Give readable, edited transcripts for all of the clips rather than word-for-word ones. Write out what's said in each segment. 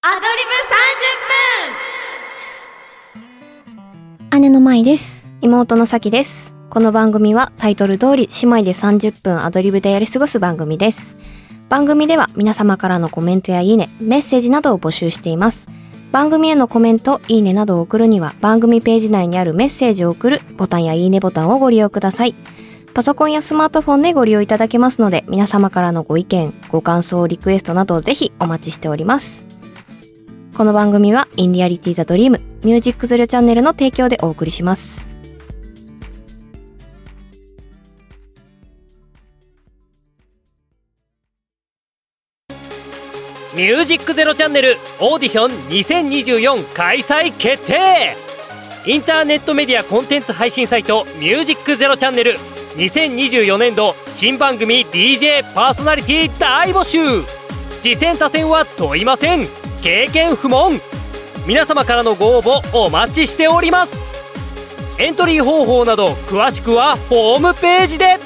アドリブ30分。 姉の舞です。 妹のさきです。この番組はタイトル通り姉妹で30分アドリブでやり過ごす番組です。番組では皆様からのコメントやいいね、メッセージなどを募集しています。番組へのコメント、いいねなどを送るには番組ページ内にあるメッセージを送るボタンやいいねボタンをご利用ください。パソコンやスマートフォンでご利用いただけますので、皆様からのご意見、ご感想、リクエストなどをぜひお待ちしております。この番組は In Reality the Dream ミュージックゼロチャンネルの提供でお送りします。 ミュージックゼロチャンネルオーディション2024開催決定。インターネットメディアコンテンツ配信サイトミュージックゼロチャンネル2024年度新番組 DJ パーソナリティ大募集。次戦他戦は問いません。経験不問。皆様からのご応募お待ちしております。エントリー方法など詳しくはホームページで。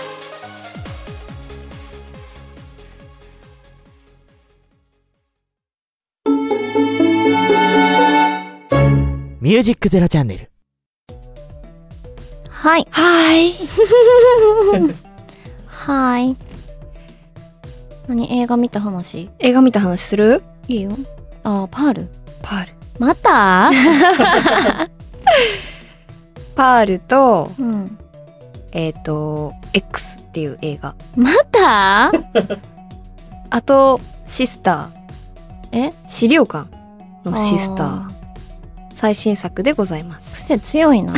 ミュージックゼロチャンネル。 はいはいはい。何、映画見た話？ 映画見た話する？ いいよ。あー、パール。 パール。 またパールと、 うん。 X っていう映画。 またあと、シスター。 え？ 資料館のシスター。 あ最新作でございます。 癖強いな。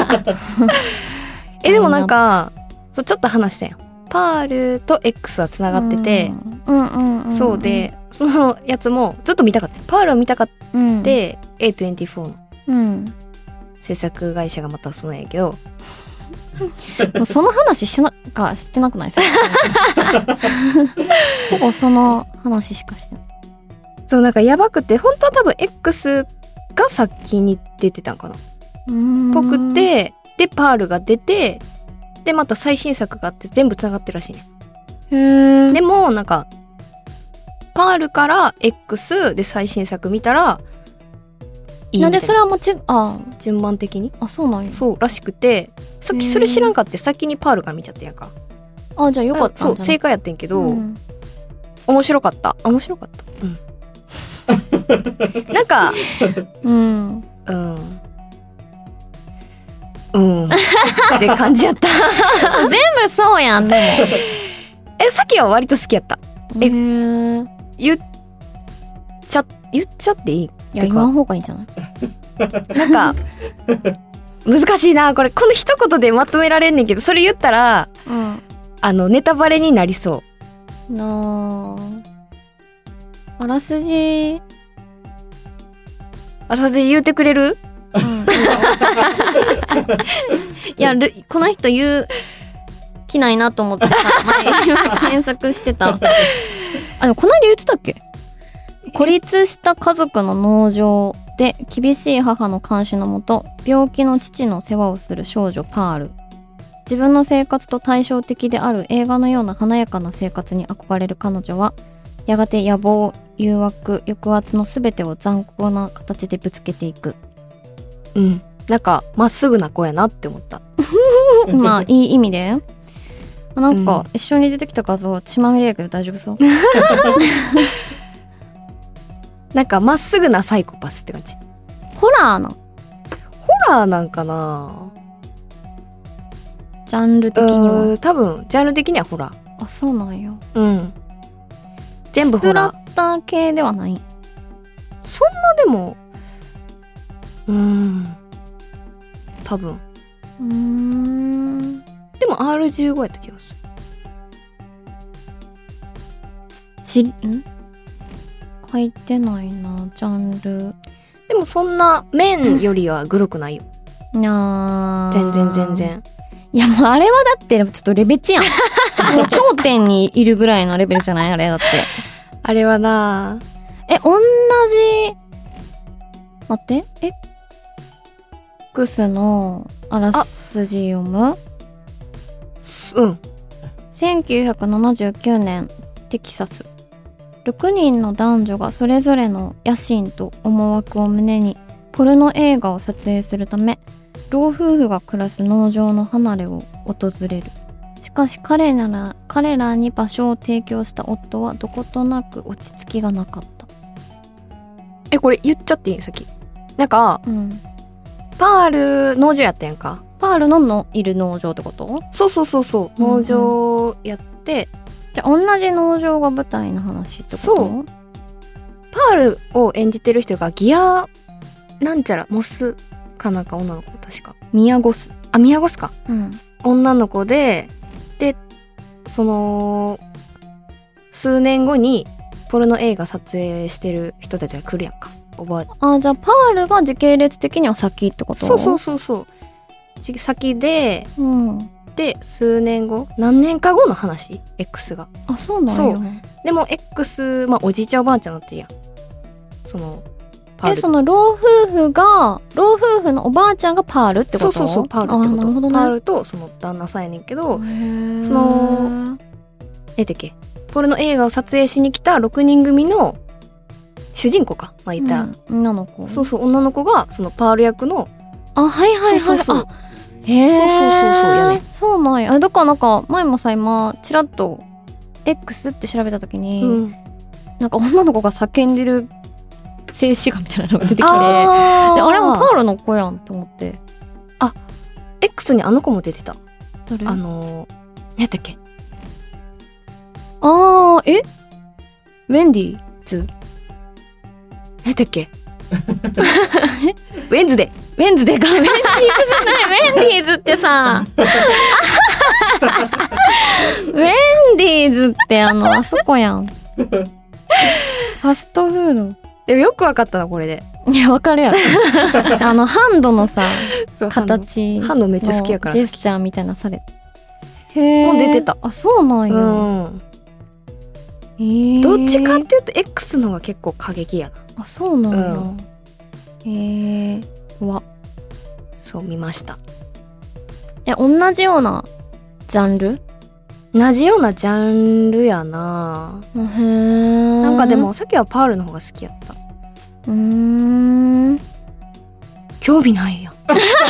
でもなんか、そうちょっと話したよ。パールと X はつながってて、そうで、そのやつもずっと見たかった。パールを見たかった、A24 の制作会社がまたそうなんやけど、 もうその話してなくない？ほぼその話しかしてない。 そうなんかやばくて、本当は多分 X が先に出てたんかなぽくて、でパールが出て、でまた最新作があって全部つながってるらしいね。 へえ。 でもなんかパールから X で最新作見たらいいみたいな。 なんでそれはもう順番的に？ あ、そうなんや。 そうらしくて、さっきそれ知らんかって先にパールから見ちゃってんやんか。 あ、じゃあよかったんじゃない？ そう正解やってんけど、 うん、 面白かった。なんかって感じやった全部そうやん。でもさっきは割と好きやった。 言っちゃっていい？ いや、言わん方がいいんじゃない？ なんか難しいなこれ。この一言でまとめられんねんけど、それ言ったら、ネタバレになりそうなあ。あらすじ言うてくれる？ いや、この人言う気ないなと思ってさ、前検索してた。でもこの間言ってたっけ？孤立した家族の農場で厳しい母の監視のもと、病気の父の世話をする少女パール。自分の生活と対照的である映画のような華やかな生活に憧れる彼女は、やがて野望、誘惑、抑圧のすべてを残酷な形でぶつけていく。 なんかまっすぐな子やなって思った。 まあいい意味で。なんか、一緒に出てきた画像血まみれやけど大丈夫そう？ なんかまっすぐなサイコパスって感じ。 ホラーなんかな。 ジャンル的には多分ジャンル的にはホラー。 あ、そうなんや。 全部ホラー。 スプラッター系ではない。 そんなでも多分でも R15 やった気がする。 書いてないな、ジャンル。 でもそんな面よりはグロくないよ。全然。 いや、もうあれはだってちょっとレベチやん。もう頂点にいるぐらいのレベルじゃない？あれだって。 あれはな。 同じ待って、X のあらすじ読む？1979年テキサス。 6人の男女がそれぞれの野心と思惑を胸にポルノ映画を撮影するため老夫婦が暮らす農場の離れを訪れる。しかし彼らに場所を提供した夫はどことなく落ち着きがなかった。 これ言っちゃっていい？先なんか、パール農場やったやんか。 パールのいる農場ってこと？ そう農場やって、 じゃあ同じ農場が舞台の話ってこと？ そう。パールを演じてる人がギアなんちゃらモスかなんか女の子、確かミヤゴス。 ミヤゴスか。 うん。 女の子でその数年後にポルノ映画撮影してる人たちが来るやんか。 じゃあパールが時系列的には先ってこと？ そう先で、で数年後、何年か後の話 X が。 そうなんや。 そうでも X、おじいちゃんおばあちゃんになってるやん、そのパール。 その老夫婦のおばあちゃんがパールってこと？ そうパールってこと。 なるほどね。 パールとその旦那さんやねんけど、そのなんだっけ、ポルノ映画を撮影しに来た6人組の主人公か、言ったら、 女の子。 女の子がそのパール役の。 はい。 そうやね。そうなんや。だからなんか前もさ、今チラッと X って調べた時に、なんか女の子が叫んでる静止画みたいなのが出てきて、あれもパールの子やんって思って。 X にあの子も出てた。 誰？ 何やったっけ？ ウェンディーズ？ 何やったっけ？ウェンズデーか。 ウェンディーズじゃない。ウェンディーズってさウェンディーズってあそこやん。ファストフード。 でもよくわかったな、これで。 いや、わかるやろ。ハンドのさ、形。 ハンドめっちゃ好きやから。 ジェスチャーみたいなされ。へー。 もう出てた。 そうなんや。 どっちかっていうと X の方が結構過激やな。 そうなんや。 そう、見ました。 同じようなジャンル？ 同じようなジャンルやな。なんかでもさっきはパールの方が好きやった。興味ないやん。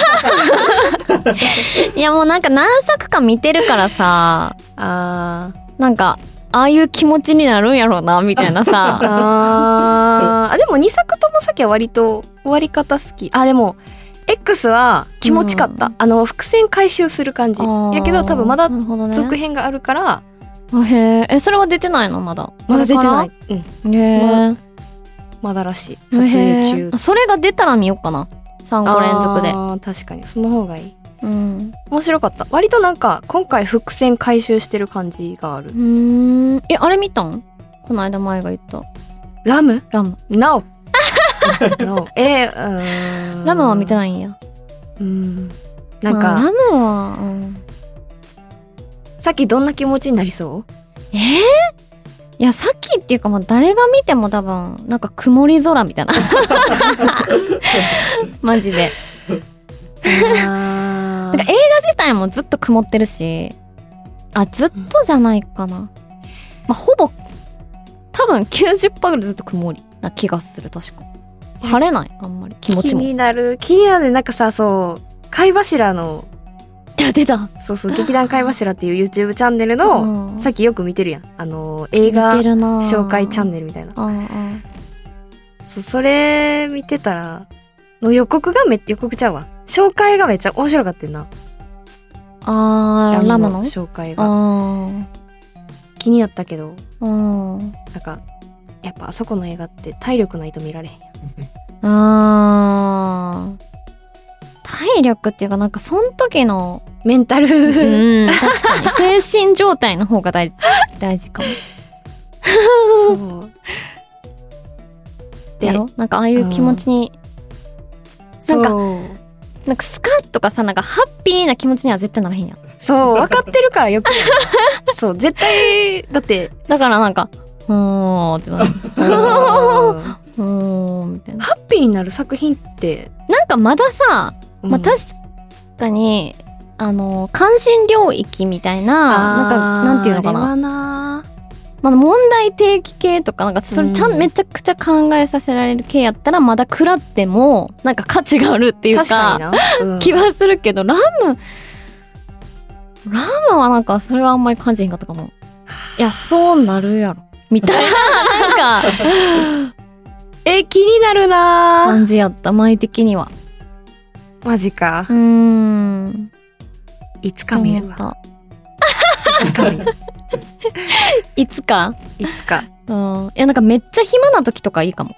いやもうなんか何作か見てるからさ、なんかああいう気持ちになるんやろうなみたいなさ。 でも2作ともさっきは割と終わり方好き。でも X は気持ちかった。伏線回収する感じやけど、多分まだ続編があるから。 それは出てないの？まだ出てない。まだらしい。撮影中。 それが出たら見ようかな、3個連続で。 確かにその方がいい。面白かった。割となんか今回伏線回収してる感じがある。 あれ見たん？この間前が言ったラム No ラムは見てないんや。 なんかラムはさっきどんな気持ちになりそう？ いや、さっきっていうか誰が見ても多分なんか曇り空みたいなマジで。なんか映画自体もずっと曇ってるし、ずっとじゃないかな。ほぼ多分 90% ぐらいずっと曇りな気がする。確か晴れない、あんまり。気持ちも気になる。なんかさ、貝柱の出た。 劇団貝柱っていう YouTube チャンネルのさっきよく見てるやん、映画紹介チャンネルみたいな。それ見てたらの予告ちゃうわ、紹介がめっちゃ面白かったんな。ラムの紹介が気になったけど、なんかやっぱあそこの映画って体力ないと見られへんやん。 体力っていうか、なんかその時のメンタル確かに精神状態の方が大事かも。やろ、なんかああいう気持ちに、なんかスカッとかさ、なんかハッピーな気持ちには絶対ならへんやん。 分かってるからよく絶対だって。だからなんかってなる。みたいな。 ハッピーになる作品ってなんかまださ、確かに関心領域みたいな、なんかなんていうのかな、 まあ、問題提起系とかなんかそれめちゃくちゃ考えさせられる系やったらまだ食らってもなんか価値があるっていうか、 確かにな、 気はするけどラムはなんかそれはあんまり感じへんかったかも。いやそうなるやろみたいななんか気になるな感じやった前的には。 マジか。いつか見るわ。いつか見る。 いつか。 いつか。 いやなんかめっちゃ暇な時とかいいかも。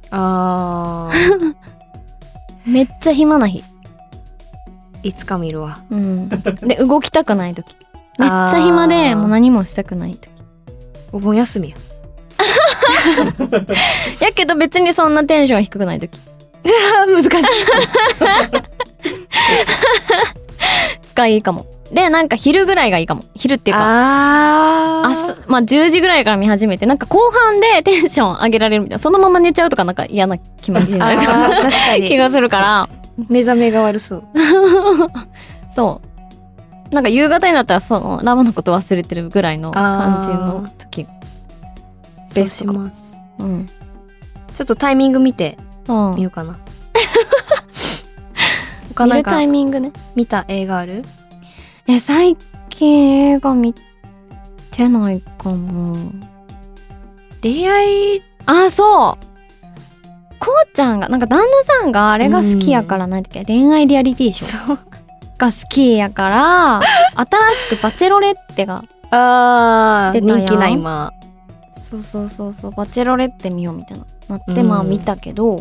めっちゃ暇な日。 いつか見るわ。 で動きたくない時。めっちゃ暇でもう何もしたくない時。 お盆休みや。 やけど別にそんなテンション低くない時。 難しい。 がいいかも。でなんか昼ぐらいがいいかも。昼っていうかまあ10時ぐらいから見始めてなんか後半でテンション上げられるみたいな、そのまま寝ちゃうとかなんか嫌な気持ちになる確かに気がするから目覚めが悪そう。 そうなんか夕方になったらそのラムのこと忘れてるぐらいの感じの時そうします。 ちょっとタイミング見て見ようかな。他なんか見るタイミングね。 見た映画ある？ 最近映画見てないかも。 恋愛そうこうちゃんがなんか旦那さんがあれが好きやからなんだっけ、恋愛リアリティショーが好きやから新しくバチェロレッテが出たやん。 人気な今。 そうバチェロレッテ見ようみたいななってまあ見たけど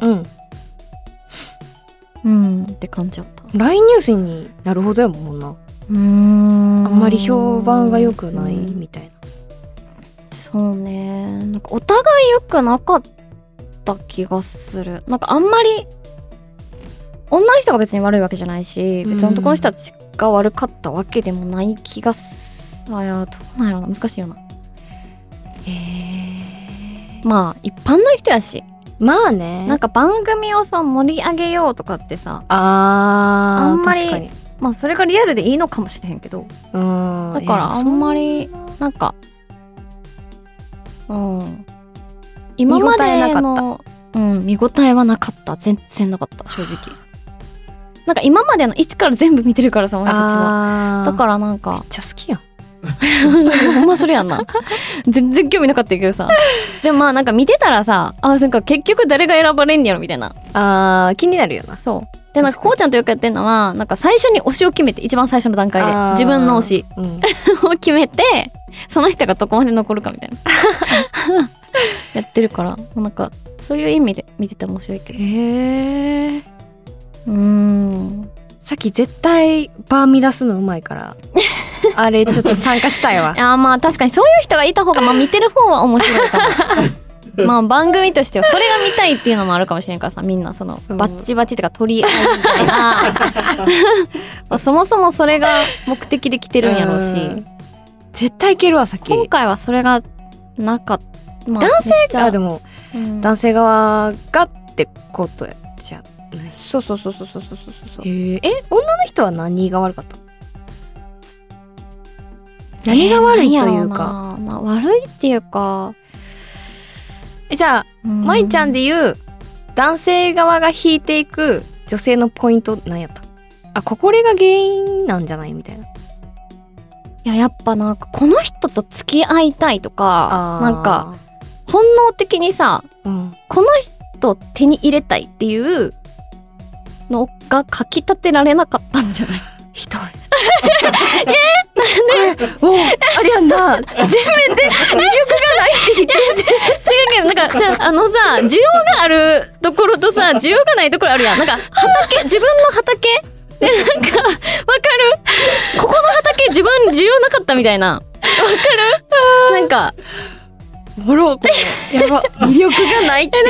って感じだった。 LINE ニュースになるほどやもんな。あんまり評判が良くないみたいな。 そうね、なんかお互い良くなかった気がする。なんかあんまり女の人が別に悪いわけじゃないし、別に男の人たちが悪かったわけでもない気がどうなんやろな、難しいよな。まあ一般の人やし、 まあね、 なんか番組をさ盛り上げようとかってさあんまり確かに。 まあそれがリアルでいいのかもしれへんけど、だからあんまりなんか今までの見応えはなかった。全然なかった正直。なんか今までの一から全部見てるからさ私たちは。だからなんかめっちゃ好きやん。 ほんまそれやんな。全然興味なかったけどさ。でもまあなんか見てたらさ、なんか結局誰が選ばれんやろみたいな。 気になるよな。 そうでなんかこうちゃんとよくやってんのはなんか最初に推しを決めて、一番最初の段階で自分の推しを決めてその人がどこまで残るかみたいなやってるから、なんかそういう意味で見てて面白いけど。 さっき絶対バー乱すのうまいからあれちょっと参加したいわ。 まあ確かにそういう人がいた方が、まあ見てる方は面白いかも。まあ番組としてはそれが見たいっていうのもあるかもしれないからさ、みんなそのバッチバチとか取り合いみたいなまあそもそもそれが目的で来てるんやろうし、 絶対いけるわ。さっき今回はそれがなかった、まあ、 男性がでも、男性側がってことじゃない。 そう女の人は何が悪かった？何が悪いというか、 悪いっていうか、 じゃあ舞ちゃんで言う男性側が引いていく女性のポイント何やった？これが原因なんじゃないみたいな。 いややっぱなんかこの人と付き合いたいとか、なんか本能的にさ、この人手に入れたいっていうのがかき立てられなかったんじゃない？ ひどい。なんでもうあれやんな、全面で魅力がないって言ってる。 違うけどなんかじゃあさ、需要があるところとさ需要がないところあるやん。なんか自分の畑でなんかわかる？ここの畑自分需要なかったみたいな。わかる？なんかもろやば魅力がないっていう。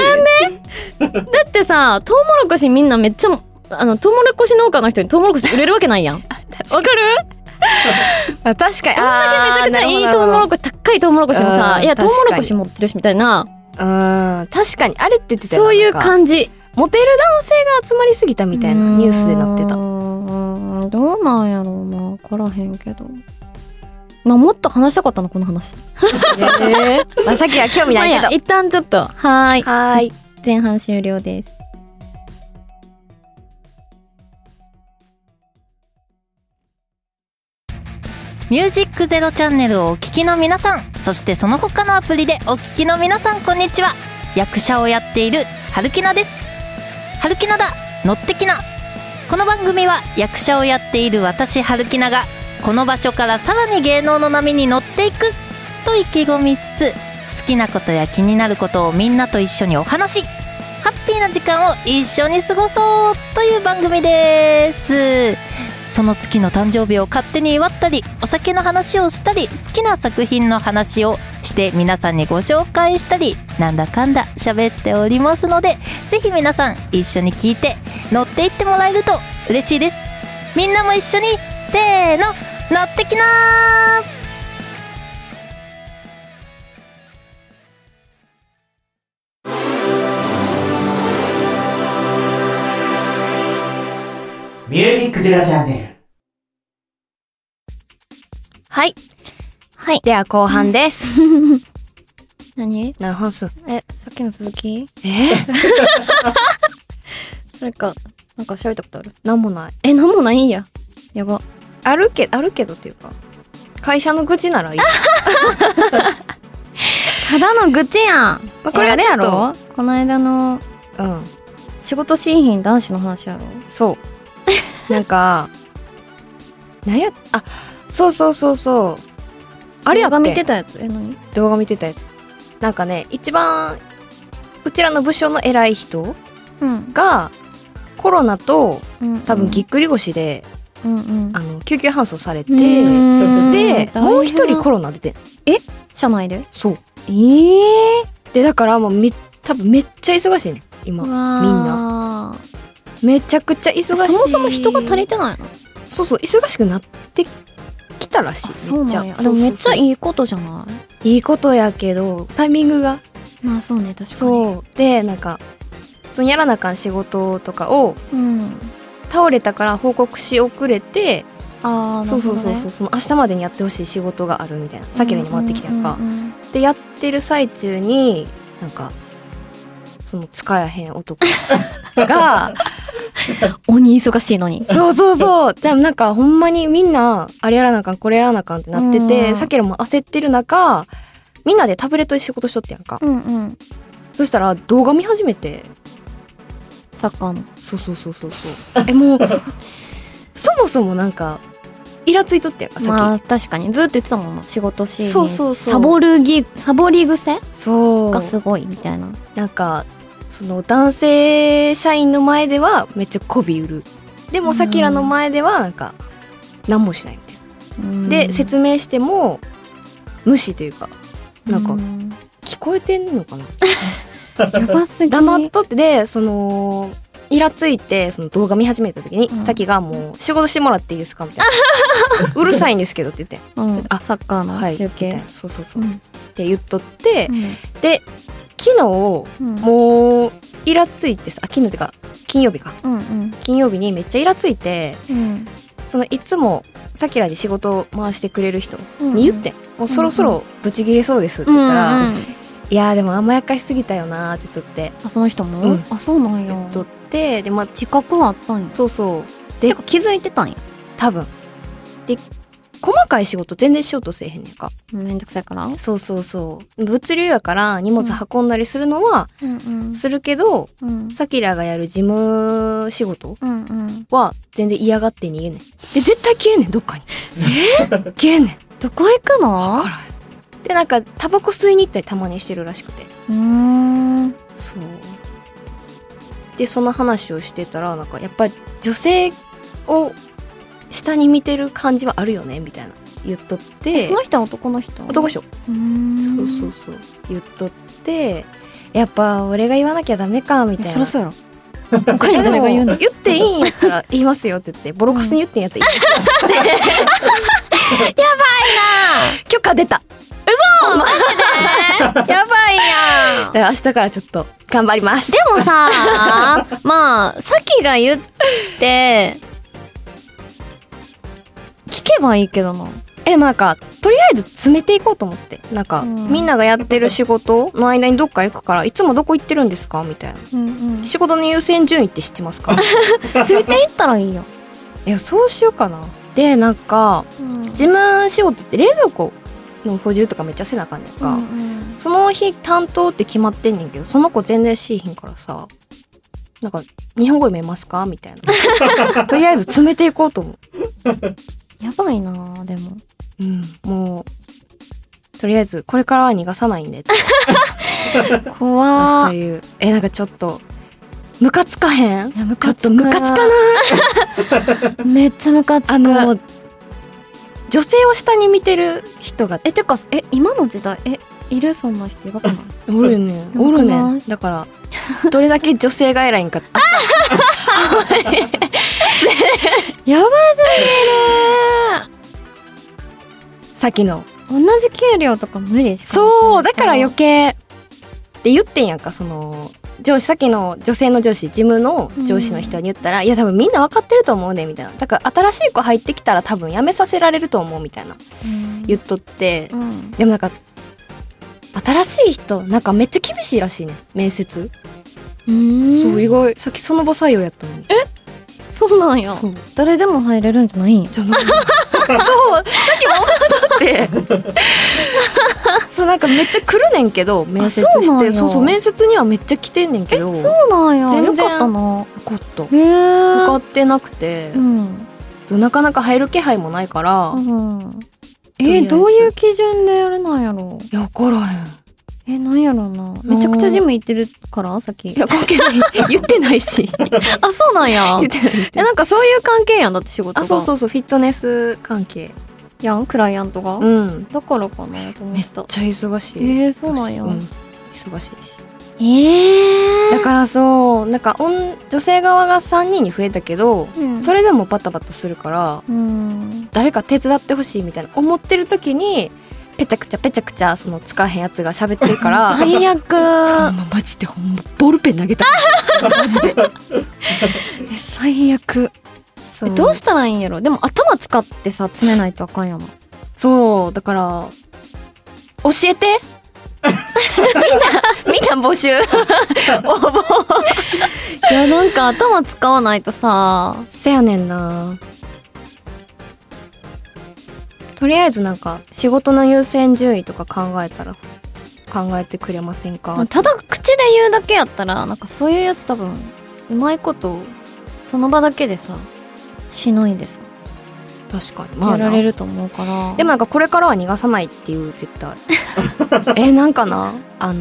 なんで？だってさ、トウモロコシみんなめっちゃトウモロコシ農家の人にトウモロコシ売れるわけないやん。わかる？ 確かに。 どんだけめちゃくちゃいいトウモロコシ、高いトウモロコシもさ、いやトウモロコシ持ってるしみたいな。 確かにあれって言ってたよ。 そういう感じ。 モテる男性が集まりすぎたみたいなニュースでなってた。 どうなんやろうな、分からへんけど。 まあもっと話したかったのこの話。 まあさっきは興味ないけど。 まあいいや一旦ちょっとはーいはーい。 前半終了です。 ミュージックゼロチャンネルをお聞きの皆さん、そしてその他のアプリでお聞きの皆さん、こんにちは。役者をやっているはるきなです。はるきなだ、乗ってきな。この番組は役者をやっている私はるきなが、この場所からさらに芸能の波に乗っていくと意気込みつつ、好きなことや気になることをみんなと一緒にお話し、ハッピーな時間を一緒に過ごそうという番組です。その月の誕生日を勝手に祝ったり、お酒の話をしたり、好きな作品の話をして皆さんにご紹介したり、なんだかんだ喋っておりますので、ぜひ皆さん一緒に聞いて乗っていってもらえると嬉しいです。みんなも一緒にせーの、乗ってきなー。 ミュージックゼロチャンネル。 はい。 はい。 では後半です。 何？ 何本数？ さっきの続き？それか、なんか喋ったことある？ なんもない。 なんもないんや。やば。 あるけどっていうか、会社の愚痴ならいい。 ただの愚痴やん。 これはあれやちょっとろ？この間の仕事しーひん男子の話やろ？ そう。なんか、そう。あれやって。 動画見てたやつ？何？ 動画見てたやつ。なんかね、一番、うちらの部署の偉い人が、コロナと、多分ぎっくり腰で、救急搬送されて、で、もう一人コロナ出てん。 社内で？ そう。で、だからもう多分めっちゃ忙しいね、今。みんな。めちゃくちゃ忙しい。 そもそも人が足りてないの？ そう、忙しくなってきたらしい。 そうなんや。でもめっちゃいいことじゃない？ いいことやけど、タイミングが。 まあそうね、確かに。 そう。で、なんか、そのやらなあかん仕事とかを、倒れたから報告し遅れて、そうその明日までにやってほしい仕事があるみたいな。さっきのに回ってきたやんか。で、やってる最中に、なんか、その使やへん男が、 鬼忙しいのに。 そう。じゃあなんかほんまにみんな、あれやらなあかん、これやらなあかんってなってて、さっきらも焦ってる中、みんなでタブレットで仕事しとってやんか。そしたら動画見始めて。 サッカーの。 そう。もう、そもそもなんか、イラついとってやんか、さっき。 まあ確かに。ずっと言ってたもんな。仕事し。 そう。 サボり癖がすごいみたいな。 なんか、その男性社員の前ではめっちゃ媚び売る。でもさきらの前ではなんか何もしないみたいな。で説明しても無視というか、なんか聞こえてんのかな。 やばすぎ。 黙っとって、でそのイラついてその動画見始めた時に、さきがもう仕事してもらっていいですかみたいな。うるさいんですけどって言って、 サッカーの中継、 そうって言っとって、で昨日、もうイラついてさ、昨日ってか金曜日か、金曜日にめっちゃイラついて、そのいつもさきらに仕事を回してくれる人に言って、もうそろそろブチギレそうですって言ったら、いやーでも甘やかしすぎたよなーって言っとって、 その人も、そうなんや。 言っとって、で自覚はあったんや。 そうで気づいてたんや、 多分。で細かい仕事全然しようとせえへんねんか。 めんどくさいから。 そう物流やから荷物運んだりするのはするけど、さきらがやる事務仕事は全然嫌がって逃げんねん。で絶対消えんねん、どっかに。消えんねん。 どこ行くの？ でなんかタバコ吸いに行ったりたまにしてるらしくて。そうでその話をしてたら、なんかやっぱり女性を下に見てる感じはあるよねみたいな言っとって。 その人は男の人？ 男の人。そう言っとって、やっぱ俺が言わなきゃダメかみたいな。 そりゃそうやろ。他に誰が言うの？ 言っていいんやったら言いますよって言って、ボロカスに言ってんやったらいいですよ。やばいな。許可出た。 嘘。マジで？やばいやん。 だから明日からちょっと頑張ります。 でもさ、まあさきが言って聞けばいいけどな。 なんかとりあえず詰めていこうと思って、なんか、みんながやってる仕事の間にどっか行くから、いつもどこ行ってるんですかみたいな、仕事の優先順位って知ってますかついていったらいいよ。 いや、そうしようかな。で、なんか、事務仕事って冷蔵庫の補充とかめっちゃせなあかんねんか、その日担当って決まってんねんけど、その子全然しーひんからさ、なんか日本語読めますかみたいなとりあえず詰めていこうと思う。 やばいなぁ、でも。 もうとりあえずこれからは逃がさないんで怖という。なんかちょっとムカつかへん？ いや、ムちょっカつく。 とムカつかないめっちゃムカつく。 女性を下に見てる人がてか、今の時代、いるそんな人やばくない？ おるねん、おるねん。だからどれだけ女性が偉いんかやばすさっきのぎる。同じ給料とか無理しかも。 そうだから余計って言ってんやんか。その上司、さっきの女性の上司、事務の上司の人に言ったら、いや多分みんな分かってると思うねみたいな。だから新しい子入ってきたら多分辞めさせられると思うみたいな、言っとって、でもなんか新しい人なんかめっちゃ厳しいらしいね、面接。そう、意外。さっきその場採用やったのに。 そうなんや。誰でも入れるんじゃないんや。 じゃないそう、さっきも思ったってそう、なんかめっちゃ来るねんけど、面接して。そう、面接にはめっちゃ来てんねんけど。 そうなんや。 全然よかったな。 よかった。 受かってなくて、なかなか入る気配もないから、 どういう基準であれなんやろ。 いや、分からへん。 なんやろうな。めちゃくちゃジム行ってるからさっき。いや、関係ない。言ってないし。 あ、そうなんや。 言ってない。 なんかそういう関係やん、だって仕事が。 そう、フィットネス関係やん、クライアントが。だからかなと思ってた。 めっちゃ忙しい。 そうなんや。 忙しいし。だからそう、なんか女性側が3人に増えたけど、それでもバタバタするから、誰か手伝ってほしいみたいな思ってる時に、ペチャくちゃその使わへんやつが喋ってるから最悪。 マジでほんまボールペン投げたマジで最悪。どうしたらいいんやろ。でも頭使ってさ、詰めないとあかんやな。 そうだから教えてみんな募集応募。 いや、なんか頭使わないとさ。 せやねんな。とりあえずなんか仕事の優先順位とか考えてくれませんか。 ただ口で言うだけやったら、なんかそういうやつ多分うまいことその場だけでさしのいでさ、 確かにやられると思うから。 でもなんかこれからは逃がさないっていう、絶対なんかな、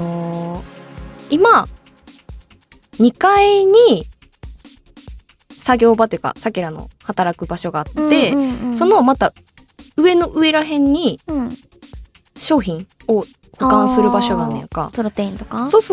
今2階に作業場っていうかさけらの働く場所があって、そのまた上の上らへんに商品を保管する場所があんねんか。 プロテインとか。 そう、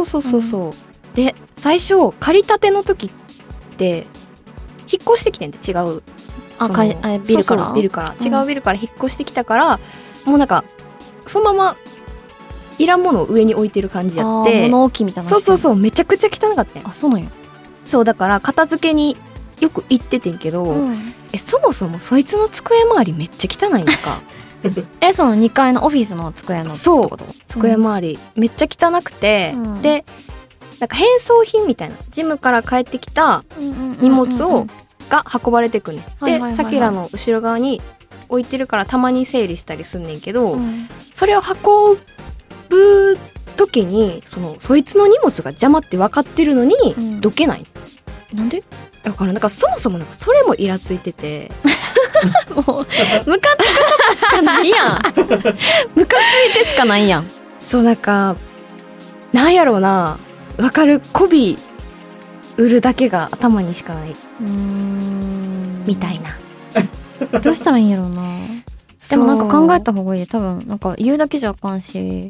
で最初借りたての時って引っ越してきてんで、違うビルから、違うビルから引っ越してきたから、もうなんかそのままいらんものを上に置いてる感じやって、 物置みたいな。 そう、めちゃくちゃ汚かったん。 あ、そうなんや。 そうだから片付けによく行っててんけど、そもそもそいつの机周りめっちゃ汚いんかその2階のオフィスの机のそう、机周りめっちゃ汚くて、でなんか変装品みたいな、ジムから帰ってきた荷物が運ばれてくね。でさけらの後ろ側に置いてるからたまに整理したりすんねんけど、それを運ぶ時にそいつの荷物が邪魔って分かってるのに、どけない。 なんで？ だからなんかそもそもなんかそれもイラついててもうムカつくしかないやんムカついてしかないやん。 そう、なんかなんやろうな、わかる、媚び売るだけが頭にしかないみたいな。 どうしたらいいんやろうな。でもなんか考えた方がいい。多分なんか言うだけじゃあかんし、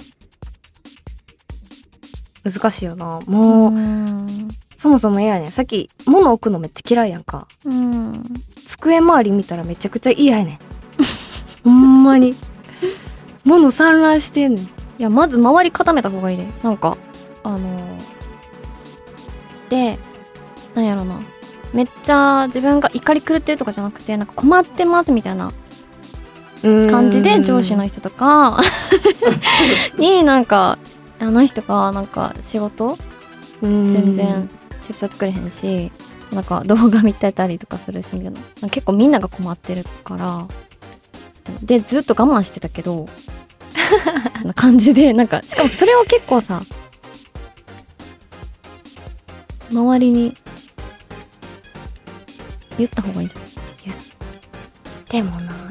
難しいよな。もうそもそも嫌やねん。さっき物置くのめっちゃ嫌いやんか。机周り見たらめちゃくちゃ嫌やねんほんまに物散乱してんねん。 いや、まず周り固めた方がいいで。なんかで、なんやろな、めっちゃ自分が怒り狂ってるとかじゃなくて、なんか困ってますみたいな感じで上司の人とかになんかあの人がなんか仕事全然手伝ってくれへんし、なんか動画見てたりとかするしみたいな、結構みんなが困ってるからでずっと我慢してたけどな感じで、なんかしかもそれを結構さ周りに言った方がいいんじゃない？ でもな、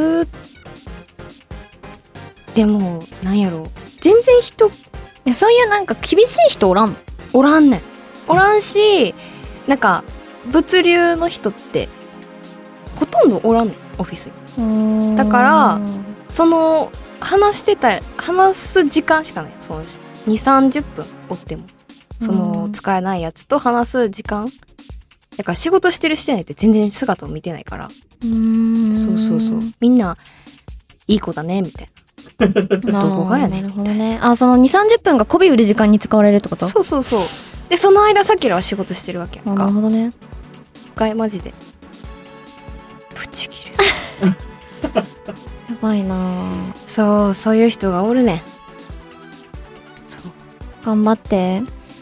でもなんやろ、全然人いやそういうなんか厳しい人おらんねん。おらんし、なんか物流の人ってほとんどおらんねん、オフィスに。だからその話す時間しかない。その 2,30 分おってもその使えないやつと話す時間だから、仕事してるしてないって全然姿を見てないから。そうそうそう、みんないい子だねみたいな。どこがやねん。 なるほどね。あ、その 2,30 分が媚び売る時間に使われるってこと？ そうそうそう。でその間さきらは仕事してるわけやんか。 なるほどね。 マジでブチギレすやばいな。 そういう人がおるねん。そう、 頑張って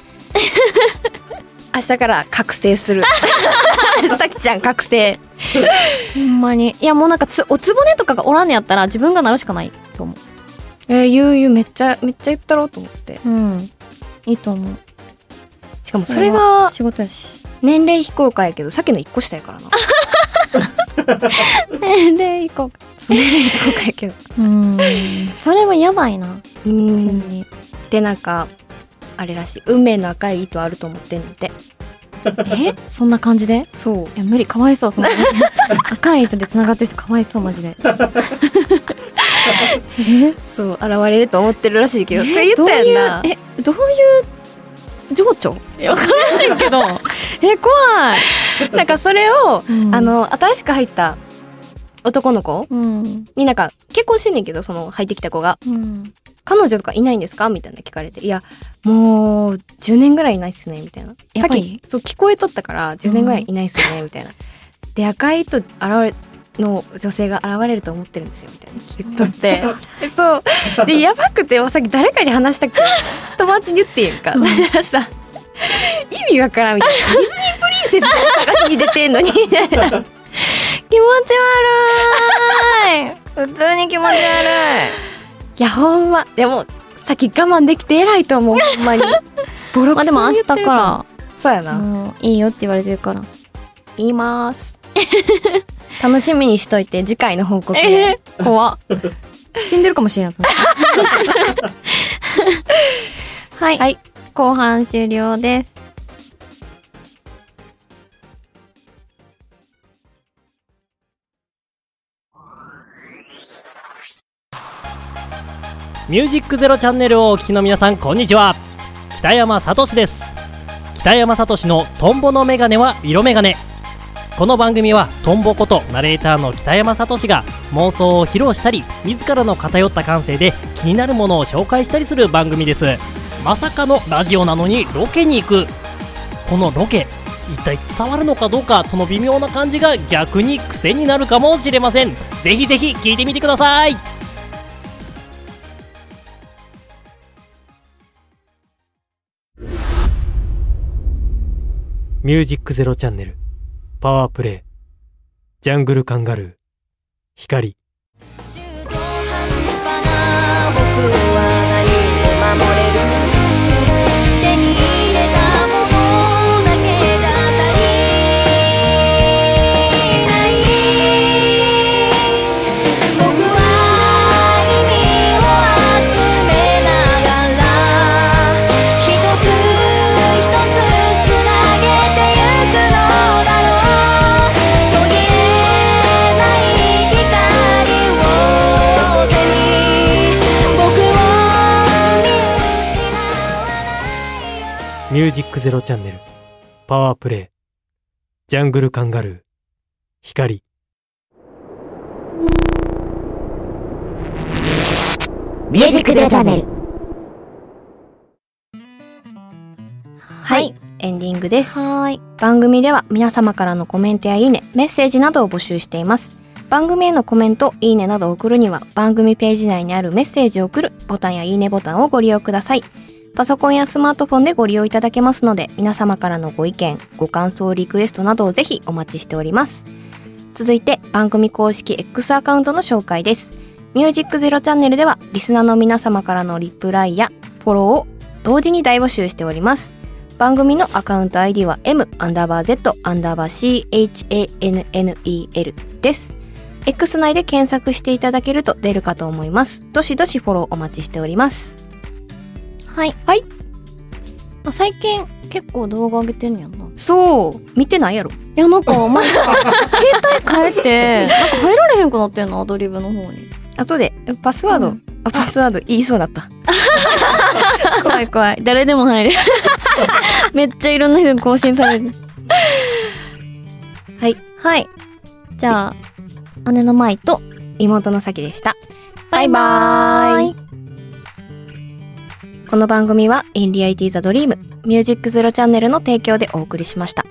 明日から覚醒するさきちゃん覚醒ほんまに。いやもうなんかおつぼねとかがおらんねやったら自分がなるしかないと思う。 言うめっちゃ言ったろうと思って。 いいと思う。 しかもそれが仕事やし、 年齢非公開やけどさっきの1個下やからな。 年齢以降年齢非公開やけどそれはやばいな。普通に。 でなんかあれらしい、運命の赤い糸あると思ってんのって。 そんな感じで？ そう。 いや無理、かわいそう。その赤い糸で繋がってる人かわいそうマジで。 そう現れると思ってるらしいけど、言ったやんな。 どういう情緒？わかんないけど怖い。 なんかそれを、新しく入った男の子になんか結婚してんねんけど、その入ってきた子が、彼女とかいないんですかみたいな聞かれて、いやもう10年ぐらいいないっすねみたいな。さっきそう聞こえとったから10年ぐらいいないっすよねみたいな。で赤い糸の女性が現れると思ってるんですよみたいな言っとって、そうでやばくて、さっき誰かに話したっけ友達に言ってんやんか。そしたらさ、意味わからんみたいな。ディズニープリンセスの探しに出てんのにみたいな。 気持ち悪い。普通に気持ち悪い。 いやほんま、でもさっき我慢できて偉いと思う。ほんまにボロクソでも明日からそうやな、 いいよって言われてるから言います楽しみにしといて、次回の報告。 怖っ。死んでるかもしれん。はい、後半終了です。 ミュージックゼロチャンネルをお聞きの皆さん、こんにちは。北山聡です。北山聡のトンボのメガネは色メガネ。この番組はトンボことナレーターの北山聡が妄想を披露したり、自らの偏った感性で気になるものを紹介したりする番組です。まさかのラジオなのにロケに行く。このロケ一体伝わるのかどうか、その微妙な感じが逆に癖になるかもしれません。ぜひぜひ聞いてみてください。ミュージックゼロチャンネルパワープレイ、ジャングルカンガルー、光。 中途半端な僕は何を守れる。手に入れたものだけじゃ足りない。僕は意味を集めながら一つ一つつなげてゆくのだろう。途切れない光を背に僕を見失わないよ。 ミュージックゼロチャンネルパワープレイ、ジャングルカンガルー、光。 ミュージックゼロチャンネル。 はい、エンディングです。 はい。 番組では皆様からのコメントやいいね、メッセージなどを募集しています。 番組へのコメント、いいねなどを送るには番組ページ内にあるメッセージを送るボタンやいいねボタンをご利用ください。パソコンやスマートフォンでご利用いただけますので、皆様からのご意見、ご感想、リクエストなどをぜひお待ちしております。続いて番組公式 X アカウントの紹介です。ミュージックゼロチャンネルではリスナーの皆様からのリプライやフォローを同時に大募集しております。番組のアカウント ID は m_z_CHANNEL です。X 内で検索していただけると出るかと思います。どしどしフォローお待ちしております。 はい。 はい。 最近結構動画上げてんねやんな。 そう、見てないやろ。 いや、なんか前さ、携帯変えて、なんか入られへんくなってんの、アドリブの方に。 後でパスワード、パスワード言いそうだった。 怖い怖い。誰でも入れる。めっちゃいろんな人に更新される。 はい。 はい。じゃあ、姉の舞と妹のさきでした。 バイバーイ。 この番組は In Reality the Dream ミュージックゼロチャンネルの提供でお送りしました。